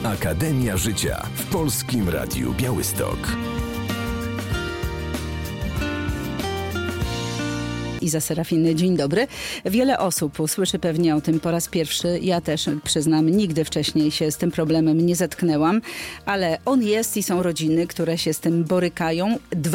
Akademia Życia w Polskim Radiu Białystok. Iza Serafiny, dzień dobry. Wiele osób usłyszy pewnie o tym po raz pierwszy. Ja też, przyznam, nigdy wcześniej się z tym problemem nie zetknęłam, ale on jest i są rodziny, które się z tym borykają.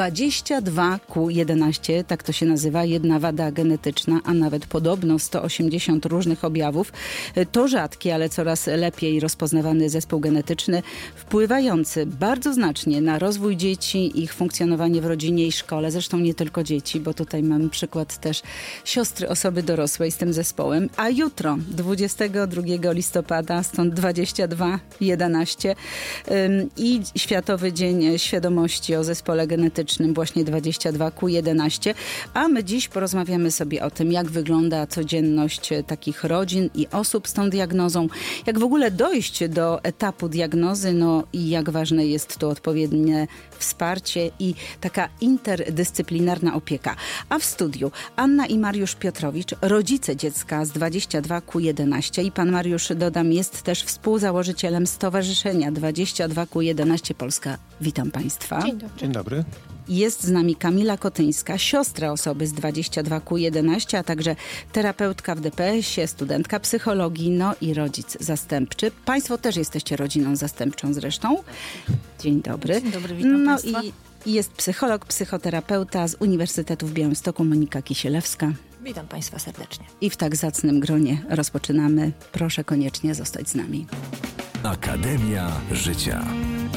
22q11, tak to się nazywa, jedna wada genetyczna, a nawet podobno 180 różnych objawów. To rzadki, ale coraz lepiej rozpoznawany zespół genetyczny, wpływający bardzo znacznie na rozwój dzieci, ich funkcjonowanie w rodzinie i szkole. Zresztą nie tylko dzieci, bo tutaj mamy przykład też siostry osoby dorosłej z tym zespołem. A jutro, 22 listopada, stąd 22.11 i Światowy Dzień Świadomości o Zespole Genetycznym, właśnie 22q11. A my dziś porozmawiamy sobie o tym, jak wygląda codzienność takich rodzin i osób z tą diagnozą, jak w ogóle dojść do etapu diagnozy, no i jak ważne jest tu odpowiednie wsparcie i taka interdyscyplinarna opieka. A w studiu Anna i Mariusz Piotrowicz, rodzice dziecka z 22q11 i pan Mariusz, dodam, jest też współzałożycielem Stowarzyszenia 22q11 Polska. Witam państwa. Dzień dobry. Dzień dobry. Jest z nami Kamila Kotyńska, siostra osoby z 22q11, a także terapeutka w DPS-ie, studentka psychologii, no i rodzic zastępczy. Państwo też jesteście rodziną zastępczą zresztą. Dzień dobry. Dzień dobry, witam państwa. I jest psycholog, psychoterapeuta z Uniwersytetu w Białymstoku, Monika Kisielewska. Witam państwa serdecznie. I w tak zacnym gronie rozpoczynamy. Proszę koniecznie zostać z nami. Akademia Życia.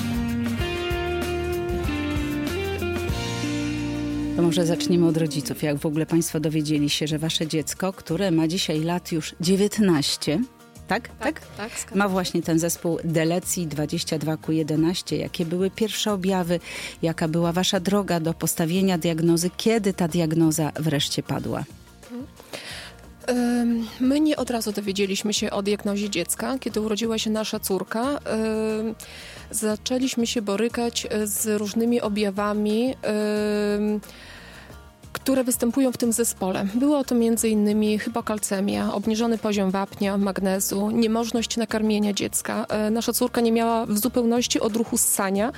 To może zaczniemy od rodziców. Jak w ogóle państwo dowiedzieli się, że wasze dziecko, które ma dzisiaj lat już 19, tak? Ma właśnie ten zespół delecji 22q11. Jakie były pierwsze objawy? Jaka była wasza droga do postawienia diagnozy? Kiedy ta diagnoza wreszcie padła? My nie od razu dowiedzieliśmy się o diagnozie dziecka. Kiedy urodziła się nasza córka, zaczęliśmy się borykać z różnymi objawami, które występują w tym zespole. Było to m.in. hypokalcemia, obniżony poziom wapnia, magnezu, niemożność nakarmienia dziecka. Nasza córka nie miała w zupełności odruchu ssania.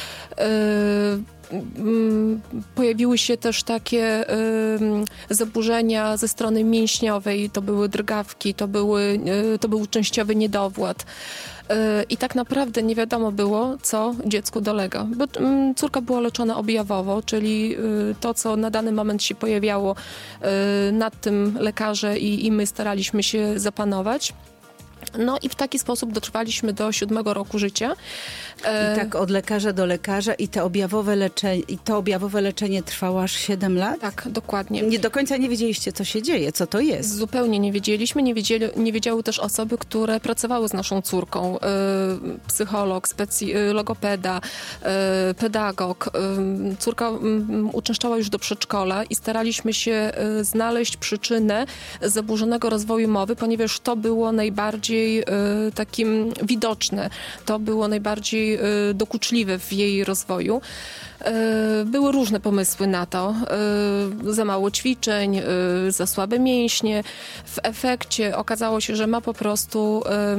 Pojawiły się też takie zaburzenia ze strony mięśniowej, to były drgawki, to był częściowy niedowład. I tak naprawdę nie wiadomo było, co dziecku dolega. Bo córka była leczona objawowo, czyli to, co na dany moment się pojawiało, nad tym lekarze i my staraliśmy się zapanować. No i w taki sposób dotrwaliśmy do 7 roku życia. I tak od lekarza do lekarza i to objawowe leczenie trwało aż 7 lat? Tak, dokładnie. Nie do końca nie wiedzieliście, co się dzieje, co to jest. Zupełnie nie wiedzieliśmy. Nie wiedziały też osoby, które pracowały z naszą córką. Psycholog, logopeda, pedagog. Córka uczęszczała już do przedszkola i staraliśmy się znaleźć przyczynę zaburzonego rozwoju mowy, ponieważ to było najbardziej takim widoczne. To było najbardziej dokuczliwe w jej rozwoju. Były różne pomysły na to. Za mało ćwiczeń, za słabe mięśnie. W efekcie okazało się, że ma po prostu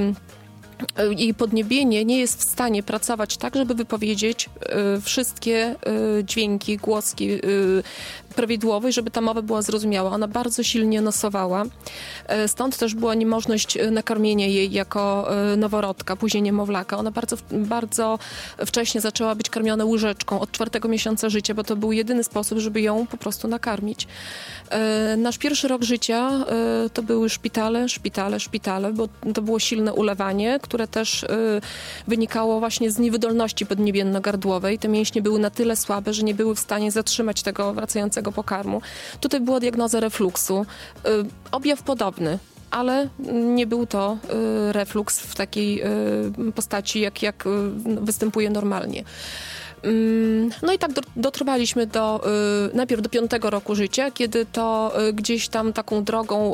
jej podniebienie nie jest w stanie pracować tak, żeby wypowiedzieć wszystkie dźwięki, głoski prawidłowej, żeby ta mowa była zrozumiała. Ona bardzo silnie nosowała. Stąd też była niemożność nakarmienia jej jako noworodka, później niemowlaka. Ona bardzo wcześnie zaczęła być karmiona łyżeczką od 4 miesiąca życia, bo to był jedyny sposób, żeby ją po prostu nakarmić. Nasz pierwszy rok życia to były szpitale, bo to było silne ulewanie, które też wynikało właśnie z niewydolności podniebienno-gardłowej. Te mięśnie były na tyle słabe, że nie były w stanie zatrzymać tego wracającego pokarmu. Tutaj była diagnoza refluksu. Objaw podobny, ale nie był to refluks w takiej postaci, jak występuje normalnie. No i tak dotrwaliśmy najpierw do 5 roku życia, kiedy to gdzieś tam taką drogą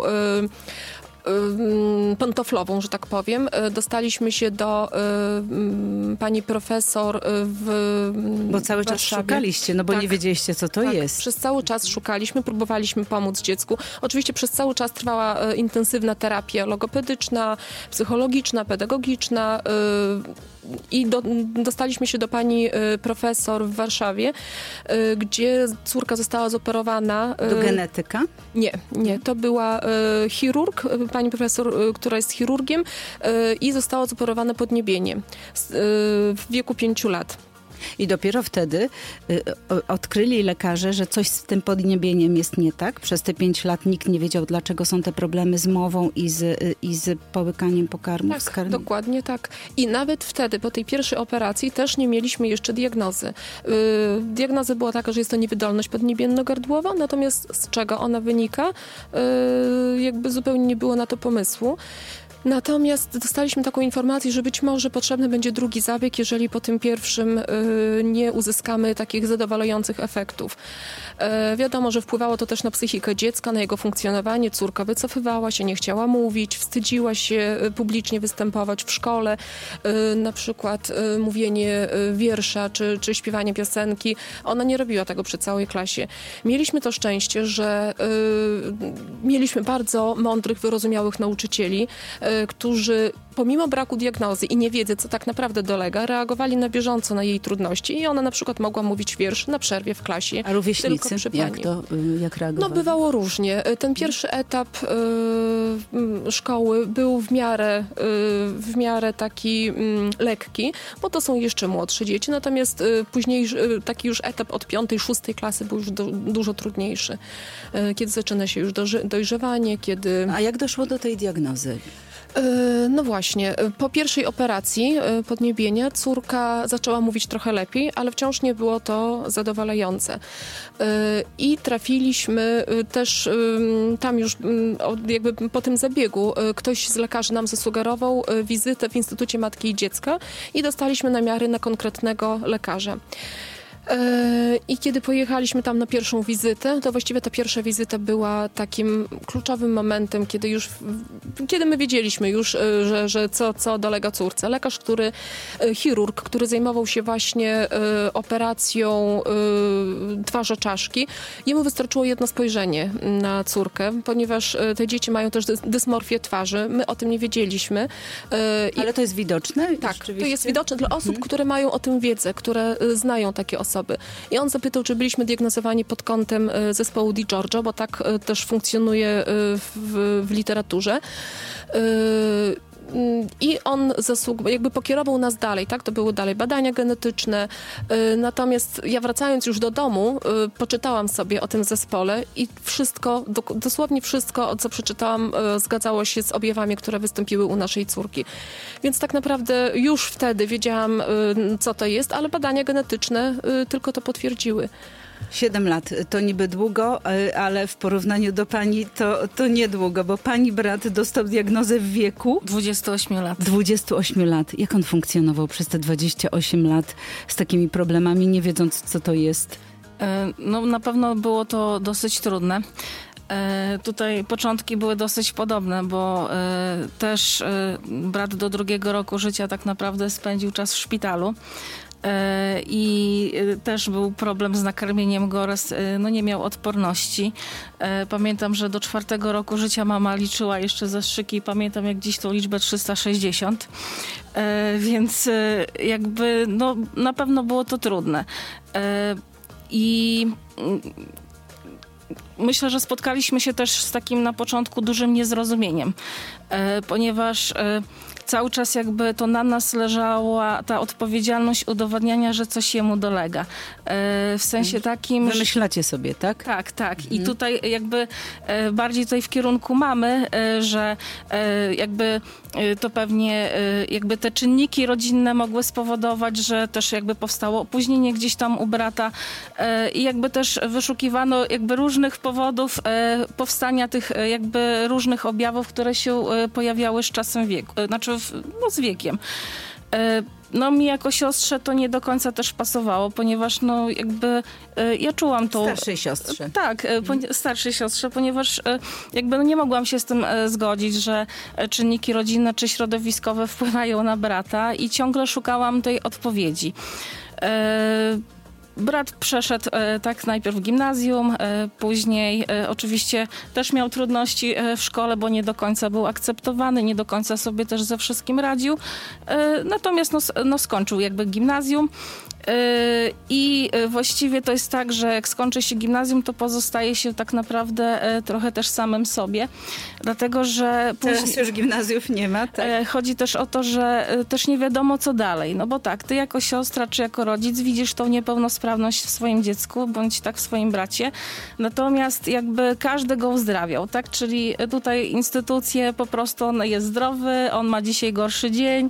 pantoflową, że tak powiem. Dostaliśmy się do pani profesor Bo cały czas szukaliście, no bo tak, nie wiedzieliście, co to jest. Przez cały czas szukaliśmy, próbowaliśmy pomóc dziecku. Oczywiście przez cały czas trwała intensywna terapia logopedyczna, psychologiczna, pedagogiczna. I dostaliśmy się do pani profesor w Warszawie, gdzie córka została zoperowana. Do genetyka? Nie. To była chirurg, pani profesor, która jest chirurgiem i została zoperowana podniebienie w wieku 5 lat. I dopiero wtedy odkryli lekarze, że coś z tym podniebieniem jest nie tak. Przez te 5 lat nikt nie wiedział, dlaczego są te problemy z mową i z połykaniem pokarmów. Tak, dokładnie tak. I nawet wtedy, po tej pierwszej operacji, też nie mieliśmy jeszcze diagnozy. Diagnoza była taka, że jest to niewydolność podniebienno-gardłowa, natomiast z czego ona wynika, jakby zupełnie nie było na to pomysłu. Natomiast dostaliśmy taką informację, że być może potrzebny będzie drugi zabieg, jeżeli po tym pierwszym nie uzyskamy takich zadowalających efektów. Wiadomo, że wpływało to też na psychikę dziecka, na jego funkcjonowanie. Córka wycofywała się, nie chciała mówić, wstydziła się publicznie występować w szkole, na przykład mówienie wiersza czy śpiewanie piosenki. Ona nie robiła tego przy całej klasie. Mieliśmy to szczęście, że mieliśmy bardzo mądrych, wyrozumiałych nauczycieli, którzy pomimo braku diagnozy i niewiedzy, co tak naprawdę dolega, reagowali na bieżąco na jej trudności i ona na przykład mogła mówić wiersz na przerwie w klasie. A rówieśnicy jak reagowali? No bywało różnie. Ten pierwszy etap szkoły był w miarę taki lekki, bo to są jeszcze młodsze dzieci, natomiast później taki już etap od 5., 6. klasy był już dużo trudniejszy. Kiedy zaczyna się już dojrzewanie, kiedy... A jak doszło do tej diagnozy? No właśnie, po pierwszej operacji podniebienia córka zaczęła mówić trochę lepiej, ale wciąż nie było to zadowalające. I trafiliśmy też tam już jakby po tym zabiegu ktoś z lekarzy nam zasugerował wizytę w Instytucie Matki i Dziecka i dostaliśmy namiary na konkretnego lekarza. I kiedy pojechaliśmy tam na pierwszą wizytę, to właściwie ta pierwsza wizyta była takim kluczowym momentem, kiedy my wiedzieliśmy już, że co dolega córce. Lekarz, chirurg, który zajmował się właśnie operacją twarzoczaszki, jemu wystarczyło jedno spojrzenie na córkę, ponieważ te dzieci mają też dysmorfię twarzy. My o tym nie wiedzieliśmy. Ale to jest widoczne? Tak, to jest widoczne dla osób, które mają o tym wiedzę, które znają takie osoby. I on zapytał, czy byliśmy diagnozowani pod kątem zespołu DiGiorgio, bo tak też funkcjonuje w literaturze. I on jakby pokierował nas dalej, tak? To były dalej badania genetyczne. Natomiast ja wracając już do domu, poczytałam sobie o tym zespole i wszystko, dosłownie wszystko, co przeczytałam, zgadzało się z objawami, które wystąpiły u naszej córki. Więc tak naprawdę już wtedy wiedziałam, co to jest, ale badania genetyczne tylko to potwierdziły. 7 lat to niby długo, ale w porównaniu do pani to niedługo, bo pani brat dostał diagnozę w wieku 28 lat. 28 lat. Jak on funkcjonował przez te 28 lat z takimi problemami, nie wiedząc, co to jest? No na pewno było to dosyć trudne. Tutaj początki były dosyć podobne, bo też brat do 2. roku życia tak naprawdę spędził czas w szpitalu. I też był problem z nakarmieniem go oraz nie miał odporności. Pamiętam, że do 4. roku życia mama liczyła jeszcze zastrzyki i pamiętam jak dziś tą liczbę 360. Więc jakby na pewno było to trudne. I myślę, że spotkaliśmy się też z takim na początku dużym niezrozumieniem, ponieważ cały czas jakby to na nas leżała ta odpowiedzialność udowadniania, że coś jemu dolega. W sensie takim... Wymyślacie sobie, tak? Tak. I tutaj jakby bardziej tutaj w kierunku mamy, że jakby to pewnie jakby te czynniki rodzinne mogły spowodować, że też jakby powstało opóźnienie gdzieś tam u brata i jakby też wyszukiwano jakby różnych powodów powstania tych jakby różnych objawów, które się pojawiały z czasem wieku, z wiekiem. Mi jako siostrze to nie do końca też pasowało, ponieważ jakby ja czułam to... Starszej siostrze. Tak, starszej siostrze, ponieważ jakby nie mogłam się z tym zgodzić, że czynniki rodzinne czy środowiskowe wpływają na brata i ciągle szukałam tej odpowiedzi. Brat przeszedł tak najpierw gimnazjum, później oczywiście też miał trudności w szkole, bo nie do końca był akceptowany, nie do końca sobie też ze wszystkim radził. Natomiast skończył jakby gimnazjum. I właściwie to jest tak, że jak skończy się gimnazjum, to pozostaje się tak naprawdę trochę też samym sobie, dlatego że Teraz już gimnazjów nie ma, tak? Chodzi też o to, że też nie wiadomo co dalej, no bo tak, ty jako siostra czy jako rodzic widzisz tą niepełnosprawność w swoim dziecku, bądź tak w swoim bracie, natomiast jakby każdy go uzdrawiał, tak, czyli tutaj instytucje po prostu, on jest zdrowy, on ma dzisiaj gorszy dzień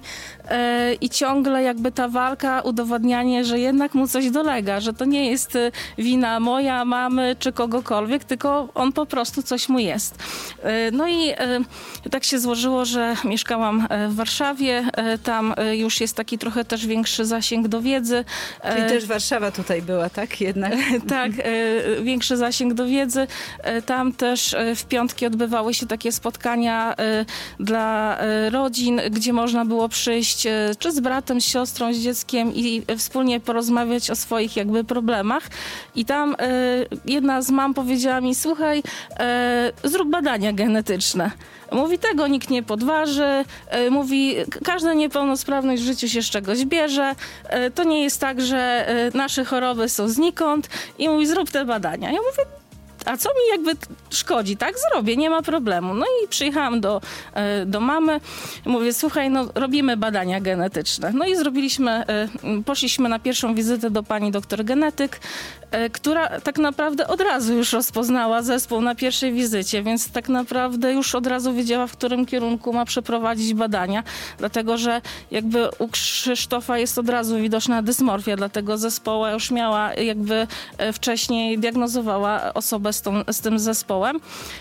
i ciągle jakby ta walka, udowadnianie, że jednak mu coś dolega, że to nie jest wina moja, mamy czy kogokolwiek, tylko on po prostu coś mu jest. No i tak się złożyło, że mieszkałam w Warszawie, tam już jest taki trochę też większy zasięg do wiedzy. Czyli też Warszawa tutaj była, tak? Jednak. Tak, większy zasięg do wiedzy. Tam też w piątki odbywały się takie spotkania dla rodzin, gdzie można było przyjść czy z bratem, z siostrą, z dzieckiem i wspólnie porozmawiać o swoich jakby problemach. I tam jedna z mam powiedziała mi, słuchaj, zrób badania genetyczne. Mówi, tego nikt nie podważy. Mówi, każda niepełnosprawność w życiu się z czegoś bierze. To nie jest tak, że nasze choroby są znikąd. I mówi, zrób te badania. Ja mówię, a co mi jakby szkodzi, tak? Zrobię, nie ma problemu. No i przyjechałam do mamy. Mówię, słuchaj, no robimy badania genetyczne. No i poszliśmy na pierwszą wizytę do pani doktor genetyk, która tak naprawdę od razu już rozpoznała zespół na pierwszej wizycie, więc tak naprawdę już od razu wiedziała, w którym kierunku ma przeprowadzić badania, dlatego że jakby u Krzysztofa jest od razu widoczna dysmorfia, dlatego zespołu już miała jakby wcześniej diagnozowała osobę z tym zespołem.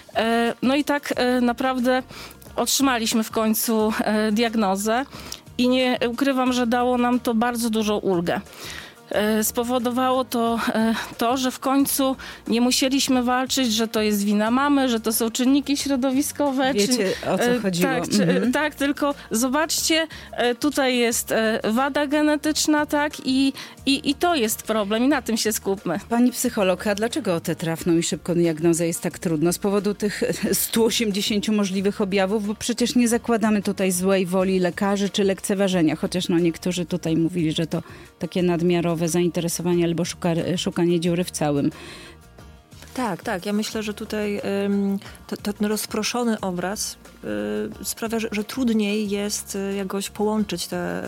No i tak naprawdę otrzymaliśmy w końcu diagnozę i nie ukrywam, że dało nam to bardzo dużą ulgę. Spowodowało to, że w końcu nie musieliśmy walczyć, że to jest wina mamy, że to są czynniki środowiskowe. Wiecie, o co chodziło. Tak, tak, tylko zobaczcie, tutaj jest wada genetyczna, tak, i to jest problem i na tym się skupmy. Pani psycholog, a dlaczego o tę trafną i szybką diagnozę jest tak trudno? Z powodu tych 180 możliwych objawów, bo przecież nie zakładamy tutaj złej woli lekarzy czy lekceważenia, chociaż niektórzy tutaj mówili, że to takie nadmiarowe zainteresowanie albo szukanie dziury w całym. Tak. Ja myślę, że tutaj ten rozproszony obraz sprawia, że trudniej jest jakoś połączyć te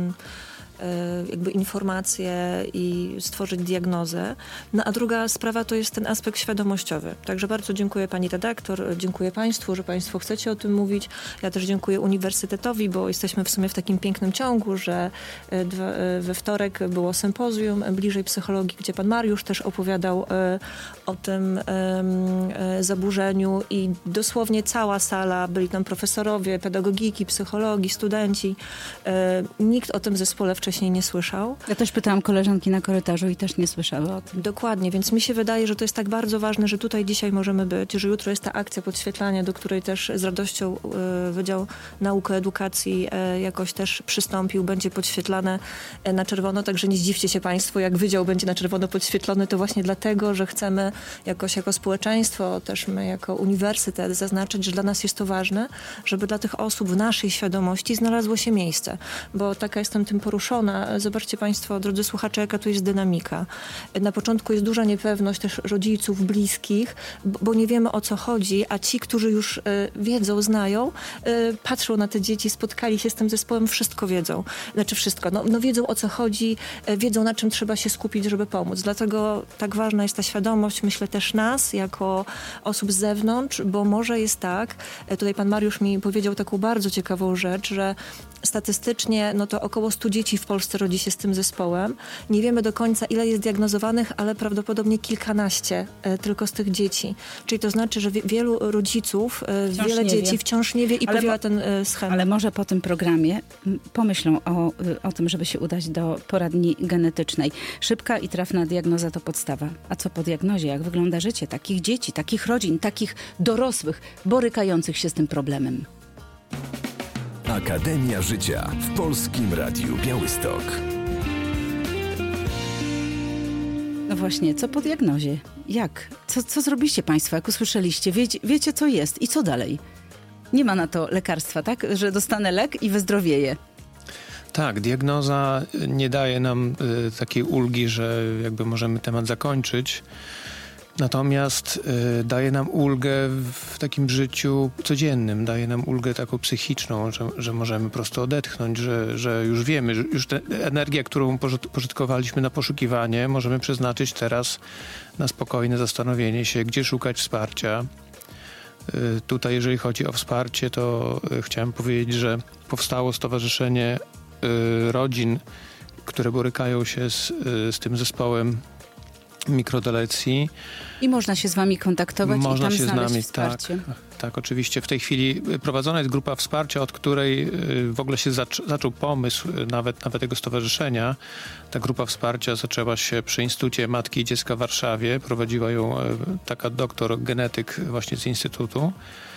jakby informacje i stworzyć diagnozę. No a druga sprawa to jest ten aspekt świadomościowy. Także bardzo dziękuję pani redaktor, dziękuję państwu, że państwo chcecie o tym mówić. Ja też dziękuję uniwersytetowi, bo jesteśmy w sumie w takim pięknym ciągu, że we wtorek było sympozjum bliżej psychologii, gdzie pan Mariusz też opowiadał o tym zaburzeniu i dosłownie cała sala, byli tam profesorowie, pedagogiki, psychologii, studenci. Nikt o tym zespole wcześniej nie słyszał. Ja też pytałam koleżanki na korytarzu i też nie słyszały o tym. Dokładnie, więc mi się wydaje, że to jest tak bardzo ważne, że tutaj dzisiaj możemy być, że jutro jest ta akcja podświetlania, do której też z radością Wydział Nauki i Edukacji jakoś też przystąpił, będzie podświetlane na czerwono, także nie zdziwcie się państwo, jak wydział będzie na czerwono podświetlony, to właśnie dlatego, że chcemy jakoś jako społeczeństwo, też my jako uniwersytet zaznaczyć, że dla nas jest to ważne, żeby dla tych osób w naszej świadomości znalazło się miejsce, bo taka jestem tym poruszona. Zobaczcie państwo, drodzy słuchacze, jaka tu jest dynamika. Na początku jest duża niepewność też rodziców, bliskich, bo nie wiemy, o co chodzi, a ci, którzy już wiedzą, znają, patrzą na te dzieci, spotkali się z tym zespołem, wszystko wiedzą. Znaczy wszystko. No wiedzą, o co chodzi, wiedzą, na czym trzeba się skupić, żeby pomóc. Dlatego tak ważna jest ta świadomość, myślę też nas, jako osób z zewnątrz, bo może jest tak, tutaj pan Mariusz mi powiedział taką bardzo ciekawą rzecz, że statystycznie to około 100 dzieci w Polsce rodzi się z tym zespołem. Nie wiemy do końca, ile jest diagnozowanych, ale prawdopodobnie kilkanaście tylko z tych dzieci. Czyli to znaczy, że wielu rodziców, wiele dzieci wciąż nie wie i powiela ten schemat. Ale może po tym programie pomyślą o tym, żeby się udać do poradni genetycznej. Szybka i trafna diagnoza to podstawa. A co po diagnozie? Jak wygląda życie takich dzieci, takich rodzin, takich dorosłych, borykających się z tym problemem? Akademia Życia w Polskim Radiu Białystok. No właśnie, co po diagnozie? Jak? Co zrobiliście państwo, jak usłyszeliście? Wiecie, co jest i co dalej? Nie ma na to lekarstwa, tak? Że dostanę lek i wyzdrowieję. Tak, diagnoza nie daje nam takiej ulgi, że jakby możemy temat zakończyć. Natomiast daje nam ulgę w takim życiu codziennym, daje nam ulgę taką psychiczną, że możemy po prostu odetchnąć, że już wiemy, że już tę energię, którą pożytkowaliśmy na poszukiwanie, możemy przeznaczyć teraz na spokojne zastanowienie się, gdzie szukać wsparcia. Tutaj, jeżeli chodzi o wsparcie, to chciałem powiedzieć, że powstało Stowarzyszenie Rodzin, które borykają się z tym zespołem mikrodelecji. I można się z wami kontaktować można i tam się znaleźć z nami, wsparcie. Tak, oczywiście. W tej chwili prowadzona jest grupa wsparcia, od której w ogóle się zaczął pomysł nawet tego stowarzyszenia. Ta grupa wsparcia zaczęła się przy Instytucie Matki i Dziecka w Warszawie. Prowadziła ją taka doktor genetyk właśnie z Instytutu.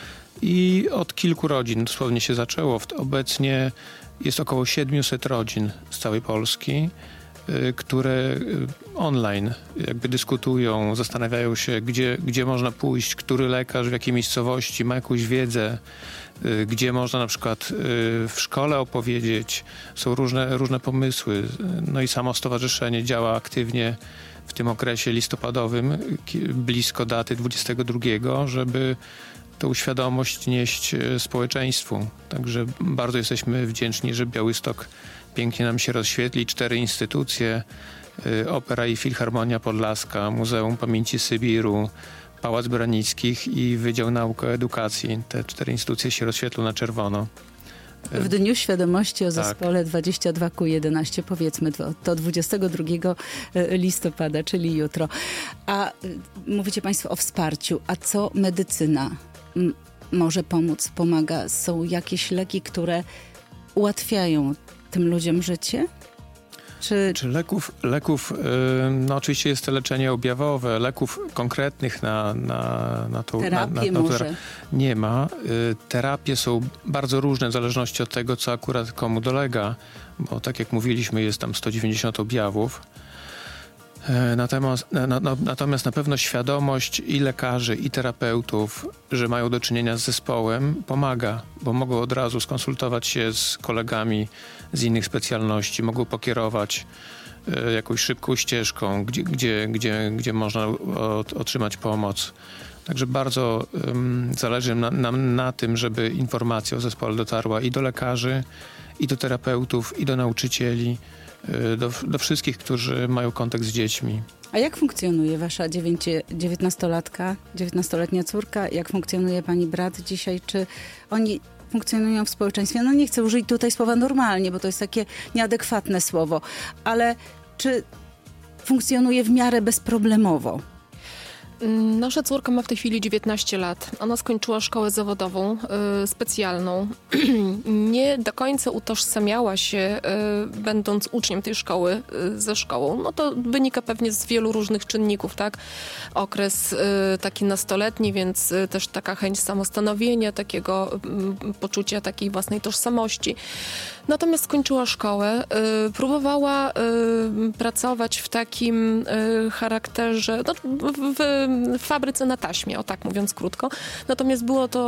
I od kilku rodzin dosłownie się zaczęło. Obecnie jest około 700 rodzin z całej Polski, które online jakby dyskutują, zastanawiają się, gdzie można pójść, który lekarz, w jakiej miejscowości ma jakąś wiedzę, gdzie można na przykład w szkole opowiedzieć. Są różne pomysły. No i samo stowarzyszenie działa aktywnie w tym okresie listopadowym, blisko daty 22, żeby tą świadomość nieść społeczeństwu. Także bardzo jesteśmy wdzięczni, że Białystok pięknie nam się rozświetli. 4 instytucje, Opera i Filharmonia Podlaska, Muzeum Pamięci Sybiru, Pałac Branickich i Wydział Nauk o Edukacji. Te 4 instytucje się rozświetlą na czerwono. W Dniu Świadomości o Zespole 22Q11, powiedzmy to 22 listopada, czyli jutro. A mówicie państwo o wsparciu. A co medycyna może pomóc, pomaga? Są jakieś leki, które ułatwiają tym ludziom życie? Czy leków, no oczywiście jest to leczenie objawowe, leków konkretnych na tą terapię może? Nie ma. Terapie są bardzo różne w zależności od tego, co akurat komu dolega, bo tak jak mówiliśmy, jest tam 190 objawów. Natomiast na pewno świadomość i lekarzy, i terapeutów, że mają do czynienia z zespołem, pomaga, bo mogą od razu skonsultować się z kolegami z innych specjalności, mogą pokierować jakąś szybką ścieżką, gdzie można otrzymać pomoc. Także bardzo zależy nam na tym, żeby informacja o zespole dotarła i do lekarzy, i do terapeutów, i do nauczycieli, do wszystkich, którzy mają kontakt z dziećmi. A jak funkcjonuje wasza 19-letnia córka? Jak funkcjonuje pani brat dzisiaj? Czy oni funkcjonują w społeczeństwie? No nie chcę użyć tutaj słowa normalnie, bo to jest takie nieadekwatne słowo, ale czy funkcjonuje w miarę bezproblemowo? Nasza córka ma w tej chwili 19 lat. Ona skończyła szkołę zawodową specjalną. Nie do końca utożsamiała się, będąc uczniem tej szkoły, ze szkołą. No to wynika pewnie z wielu różnych czynników, tak? Okres taki nastoletni, więc też taka chęć samostanowienia, takiego poczucia takiej własnej tożsamości. Natomiast skończyła szkołę, próbowała pracować w takim charakterze, no, w fabryce na taśmie, o tak mówiąc krótko. Natomiast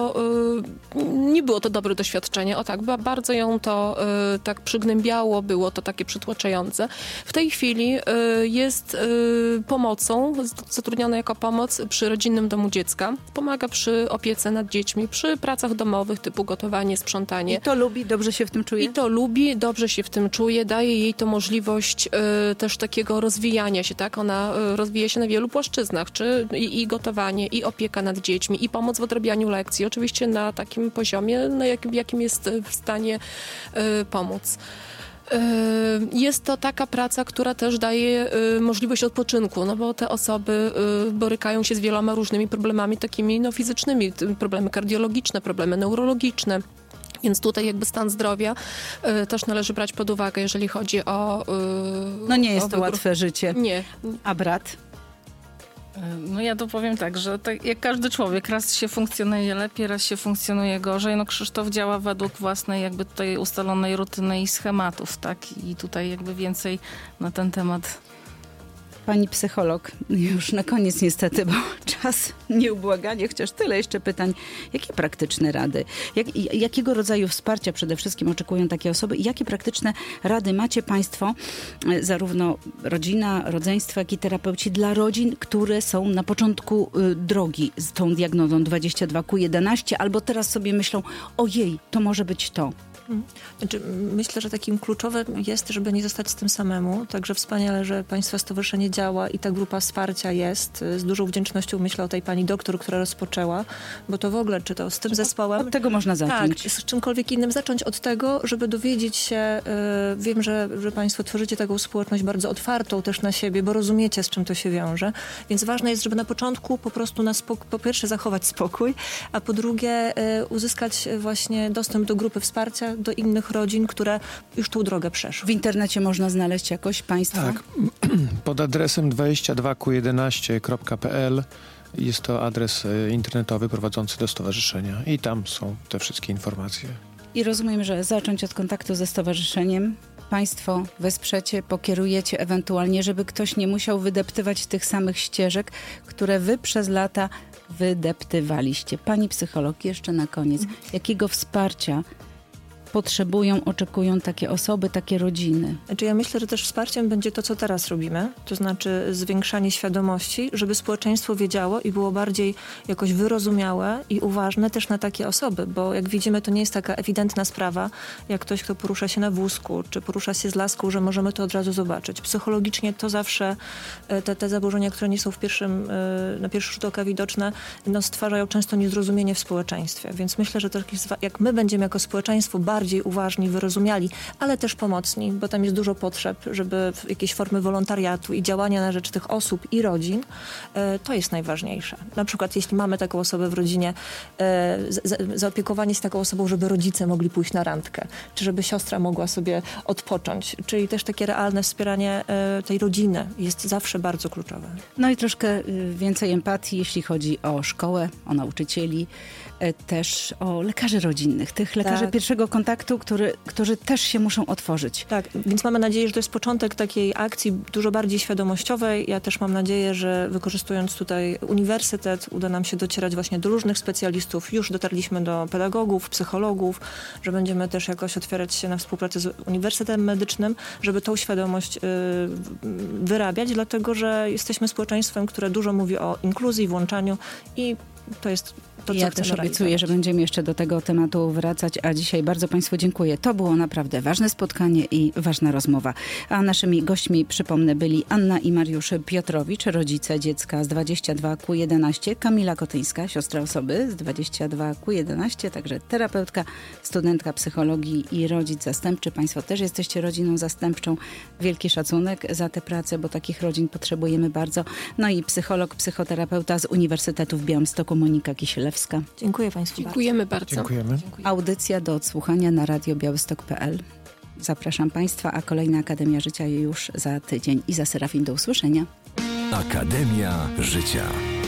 nie było to dobre doświadczenie, o tak, bardzo ją to tak przygnębiało, było to takie przytłaczające. W tej chwili jest pomocą, zatrudniona jako pomoc przy Rodzinnym Domu Dziecka. Pomaga przy opiece nad dziećmi, przy pracach domowych typu gotowanie, sprzątanie. I to lubi, dobrze się w tym czuje? I to lubi, dobrze się w tym czuje, daje jej to możliwość też takiego rozwijania się, tak? Ona rozwija się na wielu płaszczyznach, czy i gotowanie, i opieka nad dziećmi, i pomoc w odrabianiu lekcji. Oczywiście na takim poziomie, jakim jest w stanie pomóc. Jest to taka praca, która też daje możliwość odpoczynku, no bo te osoby borykają się z wieloma różnymi problemami takimi fizycznymi, problemy kardiologiczne, problemy neurologiczne. Więc tutaj jakby stan zdrowia też należy brać pod uwagę, jeżeli chodzi o no nie jest to łatwe życie. Nie. A brat? No ja to powiem tak, że tak jak każdy człowiek, raz się funkcjonuje lepiej, raz się funkcjonuje gorzej. No Krzysztof działa według własnej jakby tutaj ustalonej rutyny i schematów, tak? I tutaj jakby więcej na ten temat. Pani psycholog, już na koniec niestety, bo czas nieubłaganie, chociaż tyle jeszcze pytań. Jakie praktyczne rady? Jakiego rodzaju wsparcia przede wszystkim oczekują takie osoby? I jakie praktyczne rady macie Państwo, zarówno rodzina, rodzeństwo, jak i terapeuci dla rodzin, które są na początku drogi z tą diagnozą 22Q11, albo teraz sobie myślą, ojej, to może być to. Znaczy, myślę, że takim kluczowym jest, żeby nie zostać z tym samemu. Także wspaniale, że Państwa Stowarzyszenie działa i ta grupa wsparcia jest. Z dużą wdzięcznością myślę o tej pani doktor, która rozpoczęła, bo to w ogóle, czy to z tym zespołem... Od tego można zacząć. Tak, z czymkolwiek innym zacząć od tego, żeby dowiedzieć się, wiem, że Państwo tworzycie taką społeczność bardzo otwartą też na siebie, bo rozumiecie, z czym to się wiąże. Więc ważne jest, żeby na początku po prostu po pierwsze zachować spokój, a po drugie uzyskać właśnie dostęp do grupy wsparcia, do innych rodzin, które już tą drogę przeszły. W internecie można znaleźć jakoś Państwo? Tak, pod adresem 22q11.pl jest to adres internetowy prowadzący do stowarzyszenia i tam są te wszystkie informacje. I rozumiem, że zacząć od kontaktu ze stowarzyszeniem. Państwo wesprzecie, pokierujecie ewentualnie, żeby ktoś nie musiał wydeptywać tych samych ścieżek, które wy przez lata wydeptywaliście. Pani psycholog, jeszcze na koniec, jakiego wsparcia potrzebują, oczekują takie osoby, takie rodziny? Znaczy ja myślę, że też wsparciem będzie to, co teraz robimy, to znaczy zwiększanie świadomości, żeby społeczeństwo wiedziało i było bardziej jakoś wyrozumiałe i uważne też na takie osoby, bo jak widzimy, to nie jest taka ewidentna sprawa, jak ktoś, kto porusza się na wózku, czy porusza się z laską, że możemy to od razu zobaczyć. Psychologicznie to zawsze te zaburzenia, które nie są na pierwszy rzut oka widoczne, stwarzają często niezrozumienie w społeczeństwie, więc myślę, że to jak my będziemy jako społeczeństwo bardziej uważni, wyrozumiali, ale też pomocni, bo tam jest dużo potrzeb, żeby jakieś formy wolontariatu i działania na rzecz tych osób i rodzin, to jest najważniejsze. Na przykład jeśli mamy taką osobę w rodzinie, zaopiekowanie się taką osobą, żeby rodzice mogli pójść na randkę, czy żeby siostra mogła sobie odpocząć, czyli też takie realne wspieranie tej rodziny jest zawsze bardzo kluczowe. No i troszkę więcej empatii, jeśli chodzi o szkołę, o nauczycieli, też o lekarzy rodzinnych, tych lekarzy pierwszego kontaktu, którzy też się muszą otworzyć. Tak, więc mamy nadzieję, że to jest początek takiej akcji dużo bardziej świadomościowej. Ja też mam nadzieję, że wykorzystując tutaj uniwersytet, uda nam się docierać właśnie do różnych specjalistów. Już dotarliśmy do pedagogów, psychologów, że będziemy też jakoś otwierać się na współpracę z Uniwersytetem Medycznym, żeby tą świadomość wyrabiać, dlatego że jesteśmy społeczeństwem, które dużo mówi o inkluzji, włączaniu i to jest to, co ja też obiecuję, że będziemy jeszcze do tego tematu wracać, a dzisiaj bardzo Państwu dziękuję. To było naprawdę ważne spotkanie i ważna rozmowa. A naszymi gośćmi, przypomnę, byli Anna i Mariusz Piotrowicz, rodzice dziecka z 22Q11, Kamila Kotyńska, siostra osoby z 22Q11, także terapeutka, studentka psychologii i rodzic zastępczy. Państwo też jesteście rodziną zastępczą. Wielki szacunek za tę pracę, bo takich rodzin potrzebujemy bardzo. No i psycholog, psychoterapeuta z Uniwersytetu w Białymstoku, Monika Kisielewska. Dziękuję Państwu Dziękujemy bardzo. Dziękujemy. Audycja do odsłuchania na radiobiałystok.pl. Zapraszam Państwa, a kolejna Akademia Życia już za tydzień. Iza Serafin, do usłyszenia. Akademia Życia.